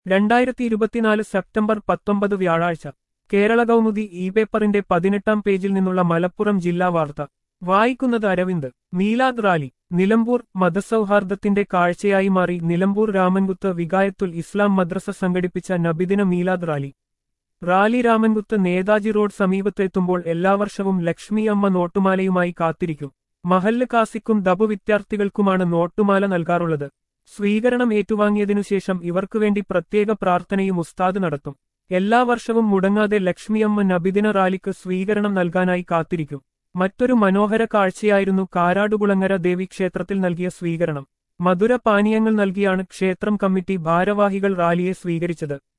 2024 September 19 വ്യാഴാഴ്ച Kerala Kaumudi E പേപ്പറിന്റെ 18-ാം പേജിൽ നിന്നുള്ള മലപ്പുറം ജില്ലാ വാർത്ത വായിക്കുന്നത് അരവിന്ദ്. മീലാദ് റാലി നിലമ്പൂർ മതസൗഹാർദ്ദത്തിന്റെ കാഴ്ചയായി മാറി നിലമ്പൂർ രാമൻകുത്ത് വികായത്തുൽ ഇസ്ലാം മദ്രസ സംഘടിപ്പിച്ച നബിദിന മീലാദ് rally. Rally Ramankuthu Netaji road സമീപത്തെത്തുമ്പോൾ എല്ലാ വർഷവും ലക്ഷ്മി അമ്മ നോട്ടുമാലയുമായി കാത്തിരിക്കും. മഹല്ല് കാസിക്കും ദബു വിദ്യാർത്ഥികൾക്കുമാണ് നോട്ടുമാല നൽകാറുള്ളത്. സ്വീകരണം ഏറ്റുവാങ്ങിയതിനുശേഷം ഇവർക്കുവേണ്ടി പ്രത്യേക പ്രാർത്ഥനയും ഉസ്താദ് നടത്തും. എല്ലാ വർഷവും മുടങ്ങാതെ ലക്ഷ്മിയമ്മ നബിദിന റാലിക്ക് സ്വീകരണം നൽകാനായി കാത്തിരിക്കും. മറ്റൊരു മനോഹര കാഴ്ചയായിരുന്നു കാരാടുകുളങ്ങര ദേവി ക്ഷേത്രത്തിൽ നൽകിയ സ്വീകരണം. മധുര പാനീയങ്ങൾ നൽകിയാണ് ക്ഷേത്രം കമ്മിറ്റി ഭാരവാഹികൾ റാലിയെ സ്വീകരിച്ചത്.